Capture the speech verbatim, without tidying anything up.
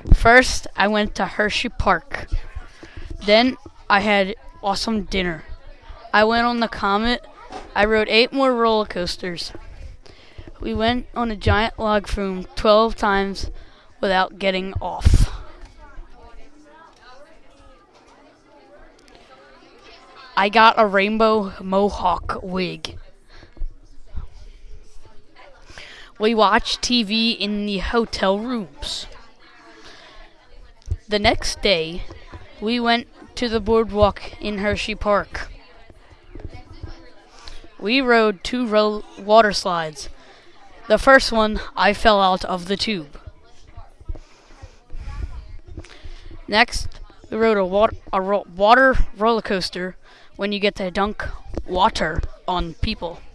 First, I went to Hershey Park. Then, I had awesome dinner. I went on the Comet. I rode eight more roller coasters. We went on a giant log flume twelve times without getting off. I got a rainbow mohawk wig. We watched T V in the hotel rooms. The next day, we went to the boardwalk in Hershey Park. We rode two ro- water slides. The first one, I fell out of the tube. Next, we rode a, wa- a ro- water roller coaster when you get to dunk water on people.